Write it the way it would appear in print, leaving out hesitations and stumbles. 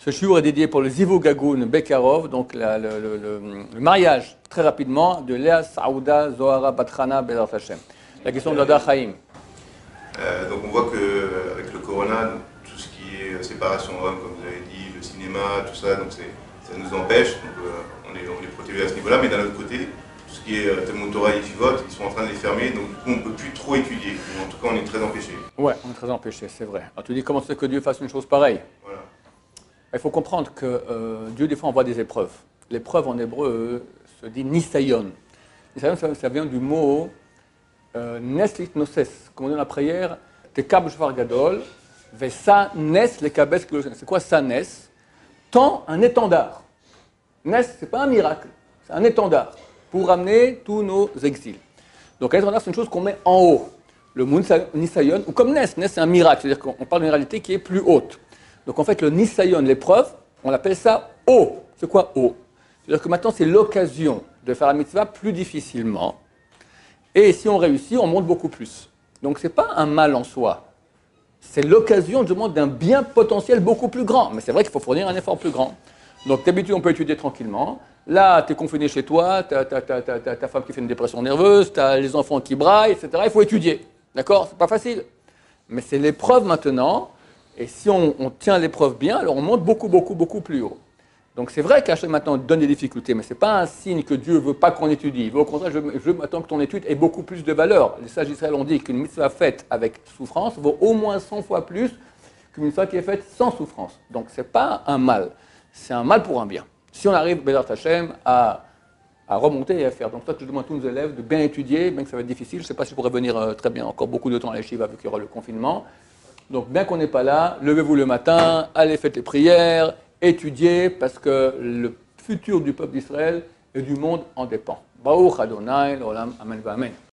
Ce shiur est dédié pour le Zivug Hagun Bekarov, donc le mariage, très rapidement, de Léa Saouda Zohara Batrana Bezrat Hashem. La question de Dada Chaim. Donc on voit qu'avec le corona, tout ce qui est séparation homme, comme vous avez dit, le cinéma, tout ça, donc ça nous empêche, donc on est protégé à ce niveau-là, mais d'un autre côté, tout ce qui est Talmud Torah et Yeshivot, ils sont en train de les fermer, donc du coup on ne peut plus trop étudier, ou en tout cas on est très empêché. Ouais, on est très empêché, c'est vrai. Alors tu dis comment c'est que Dieu fasse une chose pareille? Voilà. Il faut comprendre que Dieu, des fois, envoie des épreuves. L'épreuve en hébreu se dit nisayon. Nisayon, ça vient du mot neslit noses, comme on dit dans la prière, tekab shvar gadol, vesa nes le kabes. C'est quoi ça, nes? Tend un étendard. Nes, c'est pas un miracle, c'est un étendard pour ramener tous nos exils. Donc, un étendard, c'est une chose qu'on met en haut. Le mot nisayon, ou comme nes, c'est un miracle, c'est-à-dire qu'on parle d'une réalité qui est plus haute. Donc en fait, le nisayon, l'épreuve, on appelle ça haut. C'est quoi haut? C'est-à-dire que maintenant, c'est l'occasion de faire la mitzvah plus difficilement. Et si on réussit, on monte beaucoup plus. Donc ce n'est pas un mal en soi. C'est l'occasion, justement, d'un bien potentiel beaucoup plus grand. Mais c'est vrai qu'il faut fournir un effort plus grand. Donc d'habitude, on peut étudier tranquillement. Là, tu es confiné chez toi, tu as ta femme qui fait une dépression nerveuse, tu as les enfants qui braillent, etc. Il faut étudier. D'accord? C'est pas facile. Mais c'est l'épreuve maintenant. Et si on tient l'épreuve bien, alors on monte beaucoup plus haut. Donc c'est vrai qu'Hachem maintenant donne des difficultés, mais ce n'est pas un signe que Dieu ne veut pas qu'on étudie. Il veut au contraire, je veux maintenant que ton étude ait beaucoup plus de valeur. Les sages d'Israël ont dit qu'une mitzvah faite avec souffrance vaut au moins 100 fois plus qu'une mitzvah qui est faite sans souffrance. Donc ce n'est pas un mal, c'est un mal pour un bien. Si on arrive, Bezrat Hashem, à remonter et à faire. Donc ça, je demande à tous nos élèves de bien étudier, bien que ça va être difficile. Je ne sais pas si je pourrais venir très bien encore beaucoup de temps à la Shiva vu qu'il y aura le confinement. Donc, bien qu'on n'est pas là, levez-vous le matin, allez faites les prières, étudiez, parce que le futur du peuple d'Israël et du monde en dépend. Baruch Adonai, l'olam, amen, amen.